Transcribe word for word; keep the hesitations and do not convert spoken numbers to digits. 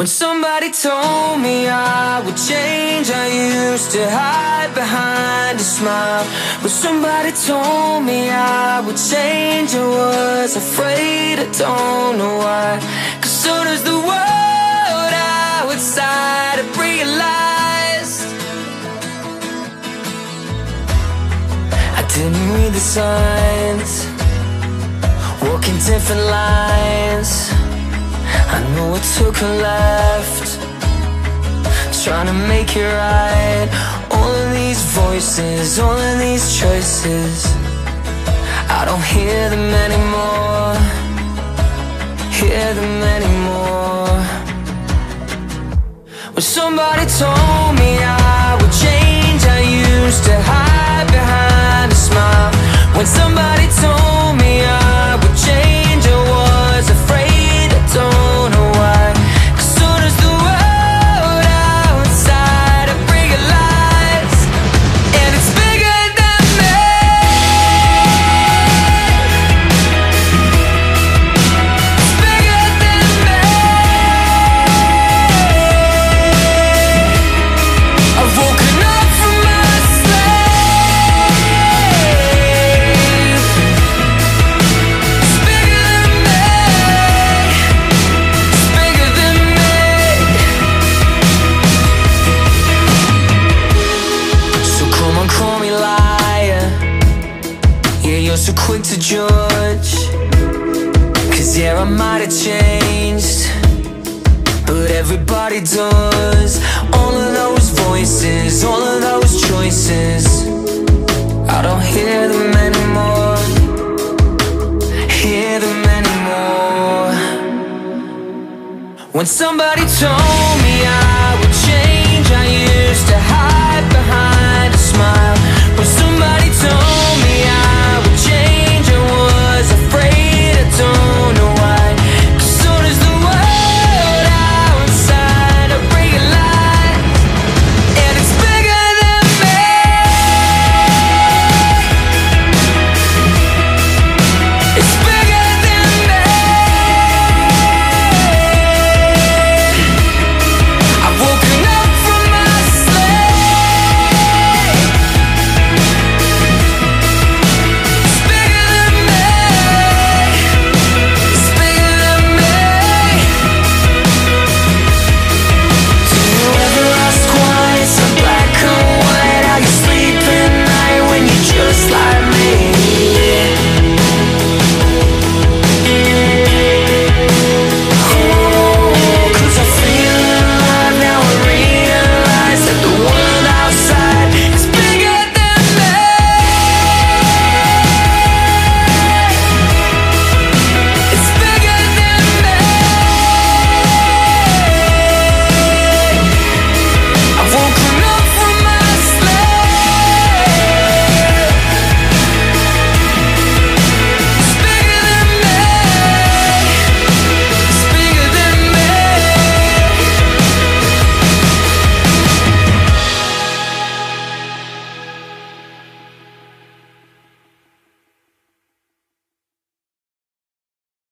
When somebody told me I would change, I used to hide behind a smile. When somebody told me I would change, I was afraid, I don't know why. Cause soon as the world outside I realized I didn't read the signs, walking different lines. I know I took a left, trying to make it right. All of these voices, all of these choices, I don't hear them anymore, hear them anymore. When somebody told me I would change, I used to hide behind a smile. When somebody told me I would change, I was afraid, I don't know why. Cause soon as the world outside I realized, and it's bigger than me. It's bigger than me. I've woken up from my sleep. It's bigger than me. It's bigger than me. So come on, call me liar. Yeah, you're so quick to judge. Cause yeah, I might have changed, but everybody does. All of those voices, all of those choices, I don't hear them anymore, hear them anymore. When somebody told me I would change, I used to hide behind a smile.